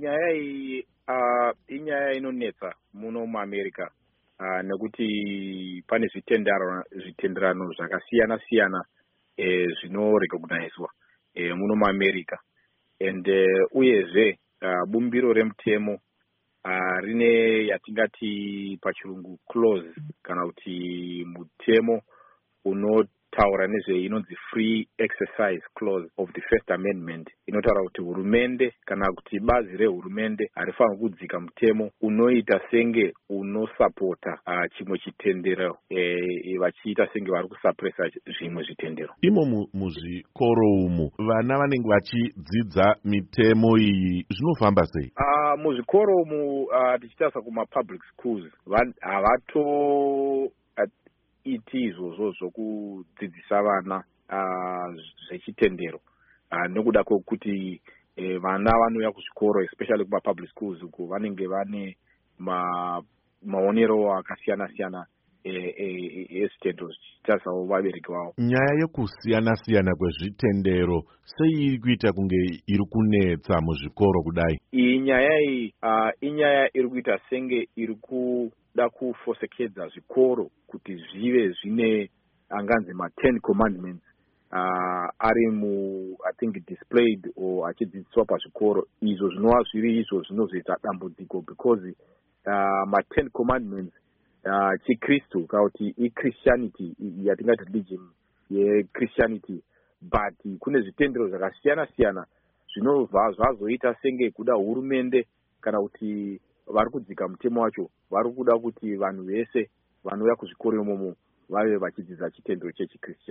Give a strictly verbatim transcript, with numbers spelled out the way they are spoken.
nyaya iyi uh, inyaya inonetsa muno muAmerica uh, nekuti pane zvitenderano zvitenderano zvakasiyana siyana eh, zvinorecognizwa eh, muno muAmerica and uh, uyezve uh, bumbiro remutemo uh, rine yatingati pachirungu clause kana kuti mutemo unotaura nezve inonzi free exercise clause of the first amendment inotaura kuti hurumende kana kuti bazi rehurumende harifaniri kudzika mutemo unoita senge unosapota uh, chimwe chitendero eh, vachiita senge vari kusapresa zvimwe zvitendero. Imo muzvikoro umu vana vanenge vachidzidza mitemo iyi zvinofamba sei? Uh, muzvikoro umu uh, tichitarisa kuma-public schools havato iti izvozvo zvokudzidzisa vana uh, zvechitendero uh, nekuda kwekuti eh, vana vanouya kuzvikoro especially kuma-public schools uku vanenge vane ma, maonero akasiyana siyana ezvitendero e, e, zvichitarisawo vabereki vavo. Nyaya yekusiyana siyana kwezvitendero sei iri kuita kunge iri kunetsa muzvikoro kudai? Iyi nyaya iyi uh, inyaya iri kuita senge iri kuda kufosekedza zvikoro kuti zvive zvine anganzi ma-ten commandments uh, ari mu I think displayed or achidzidziswa pazvikoro. Izvo zvinova zviri izvo zvinozoita dambudziko because uh, ma-ten commandments uh, chikristu kana kuti iChristianity yatingati religion yeChristianity but kune zvitendero zvakasiyana siyana zvinobva zvazoita senge kuda hurumende kana kuti vari kudzika mutemo wacho vari kuda kuti vanhu vese vanouya kuzvikoro imomo vave vachidzidza chitendero chechikristu.